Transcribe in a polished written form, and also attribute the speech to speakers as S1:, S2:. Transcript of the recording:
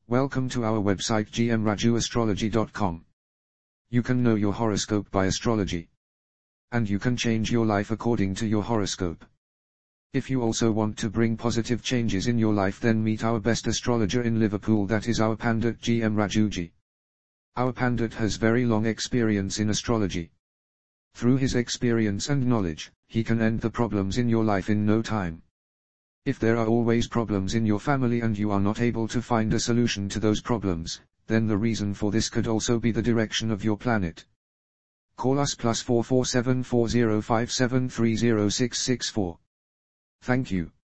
S1: Welcome to our website gmrajuastrology.com. You can know your horoscope by astrology. And you can change your life according to your horoscope. If you also want to bring positive changes in your life, then meet our best astrologer in Liverpool, that is our Pandit GM Rajuji. Our Pandit has very long experience in astrology. Through his experience and knowledge, he can end the problems in your life in no time. If there are always problems in your family and you are not able to find a solution to those problems, then the reason for this could also be the direction of your planet. Call us +447405730664. Thank you.